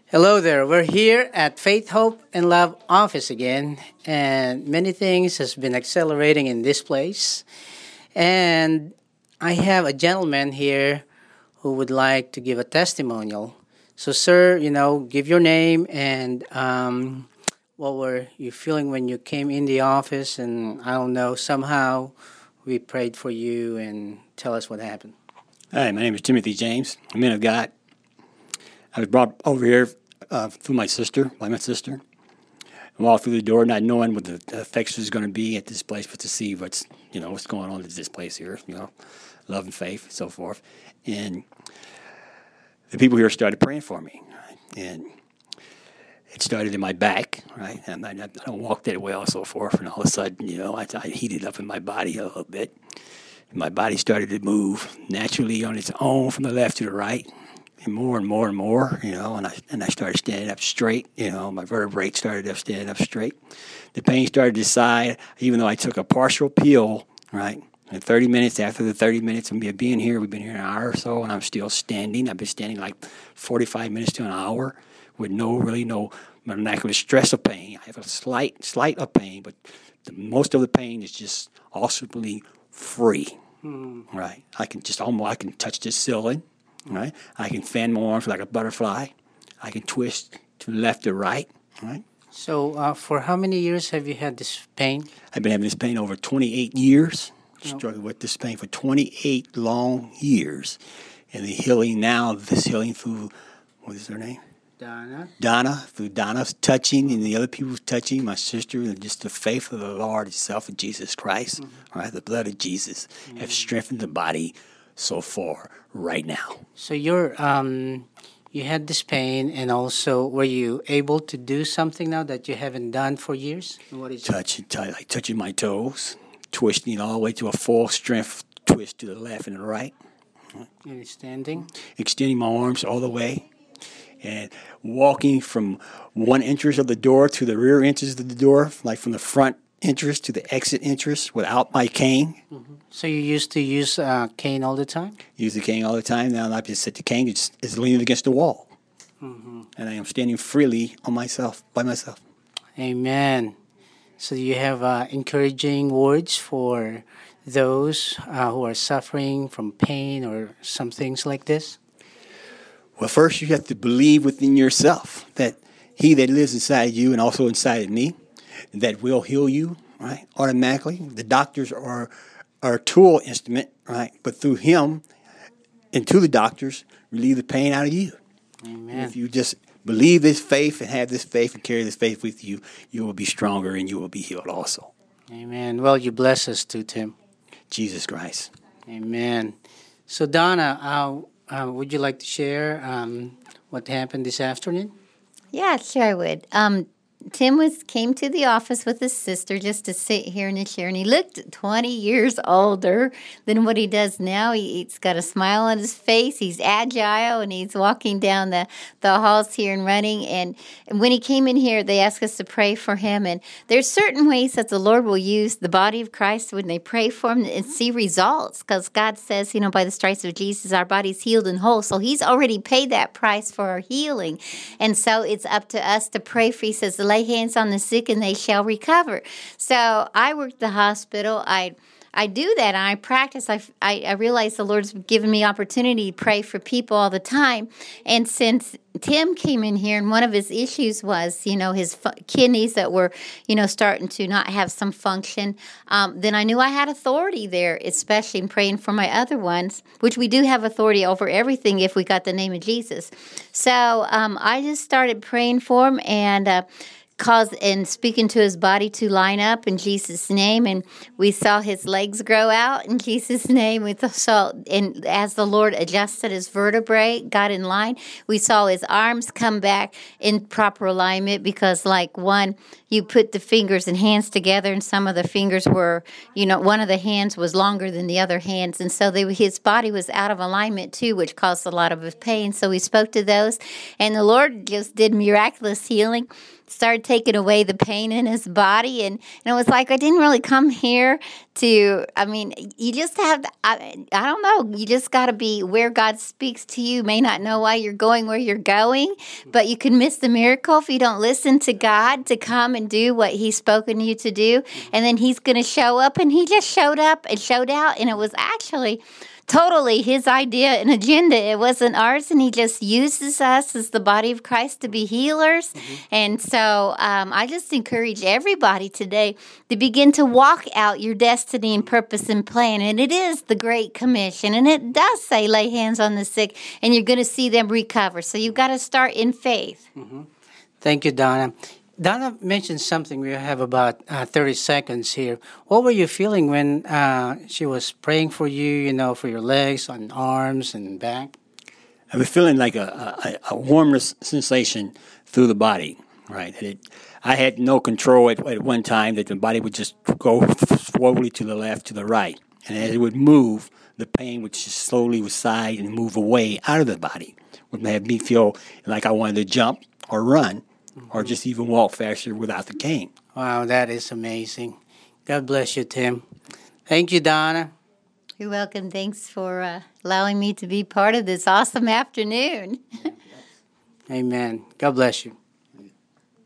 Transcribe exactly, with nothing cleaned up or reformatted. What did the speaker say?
Hello there. We're here at Faith, Hope, and Love office again, and many things has been accelerating in this place. And I have a gentleman here who would like to give a testimonial. So, sir, you know, give your name and um, what were you feeling when you came in the office? And I don't know, somehow we prayed for you and tell us what happened. Hi, my name is Timothy James. I'm man of God. I was brought over here uh, through my sister, by my sister. I walked through the door not knowing what the effects was going to be at this place, but to see what's, you know, what's going on at this place here, you know, love and faith and so forth. And the people here started praying for me. Right? And it started in my back, right? And I, I don't walk that well and so forth. And all of a sudden, you know, I, I heated up in my body a little bit. My body started to move naturally on its own from the left to the right, and more and more and more, you know, and I and I started standing up straight, you know, my vertebrae started up standing up straight. The pain started to subside, even though I took a partial pill, right? And thirty minutes after the thirty minutes of me being here, we've been here an hour or so, and I'm still standing. I've been standing like forty-five minutes to an hour with no, really no miraculous stress of pain. I have a slight, slight of pain, but the, most of the pain is just ultimately free, mm. right? I can just almost, I can touch this ceiling, right? I can fan my arms like a butterfly. I can twist to left or right, right? So, uh, for how many years have you had this pain? I've been having this pain over twenty-eight years. Oh. Struggled with this pain for twenty-eight long years. And the healing now, this healing through, what is her name? Donna. Donna, through Donna's touching and the other people's touching, my sister, and just the faith of the Lord itself and Jesus Christ, mm-hmm. right? The blood of Jesus mm-hmm. have strengthened the body so far right now. So you're, um, you had this pain, and also were you able to do something now that you haven't done for years? What is touching, t- like touching my toes, twisting all the way to a full strength twist to the left and the right. And standing? Extending my arms all the way. And walking from one entrance of the door to the rear entrance of the door, like from the front entrance to the exit entrance without my cane. Mm-hmm. So you used to use uh, cane all the time? Use the cane all the time. Now I just sit the cane is, is leaning against the wall. Mm-hmm. And I am standing freely on myself, by myself. Amen. So you have uh, encouraging words for those uh, who are suffering from pain or some things like this? Well, first you have to believe within yourself that he that lives inside you and also inside of me, that will heal you, right, automatically. The doctors are, are a tool instrument, right, but through him and to the doctors, relieve the pain out of you. Amen. If you just believe this faith and have this faith and carry this faith with you, you will be stronger and you will be healed also. Amen. Well, you bless us too, Tim. Jesus Christ. Amen. So, Donna, uh, Uh, would you like to share um, what happened this afternoon? Yeah, sure I would. Um, Tim was came to the office with his sister just to sit here and share, and he looked twenty years older than what he does now. He, he's got a smile on his face. He's agile, and he's walking down the, the halls here and running. And, and when he came in here, they asked us to pray for him. And there's certain ways that the Lord will use the body of Christ when they pray for him and see results, because God says, you know, by the stripes of Jesus, our body's healed and whole. So he's already paid that price for our healing. And so it's up to us to pray for. He says, lay hands on the sick and they shall recover. So I worked the hospital. I I do that, and I practice. I, I, I realize the Lord's given me opportunity to pray for people all the time. And since Tim came in here, and one of his issues was, you know, his fu- kidneys that were, you know, starting to not have some function, um, then I knew I had authority there, especially in praying for my other ones, which we do have authority over everything if we got the name of Jesus. So um, I just started praying for him, and uh, cause and speaking to his body to line up in Jesus' name, and we saw his legs grow out in Jesus' name. We saw, and as the Lord adjusted his vertebrae, got in line, we saw his arms come back in proper alignment, because like one you put the fingers and hands together, and some of the fingers were, you know, one of the hands was longer than the other hands, and so they, his body was out of alignment too, which caused a lot of his pain. So we spoke to those, and the Lord just did miraculous healing. Started taking away the pain in his body, and, and it was like I didn't really come here to, I mean, you just have, to, I, I don't know, you just got to be where God speaks to you. You may not know why you're going where you're going, but you can miss the miracle if you don't listen to God to come and do what he's spoken to you to do, and then he's going to show up, and he just showed up and showed out, and it was actually totally his idea and agenda. It wasn't ours, and he just uses us as the body of Christ to be healers. Mm-hmm. And so um, I just encourage everybody today to begin to walk out your destiny and purpose and plan. And it is the Great Commission, and it does say lay hands on the sick, and you're going to see them recover. So you've got to start in faith. Mm-hmm. Thank you, Donna. Donna mentioned something. We have about uh, thirty seconds here. What were you feeling when uh, she was praying for you, you know, for your legs and arms and back? I was feeling like a, a, a warmness sensation through the body, right? It, I had no control at, at one time that the body would just go slowly to the left, to the right. And as it would move, the pain would just slowly recede and move away out of the body. It would have me feel like I wanted to jump or run, or just even walk faster without the cane. Wow, that is amazing. God bless you, Tim. Thank you, Donna. You're welcome. Thanks for uh, allowing me to be part of this awesome afternoon. Amen. God bless you.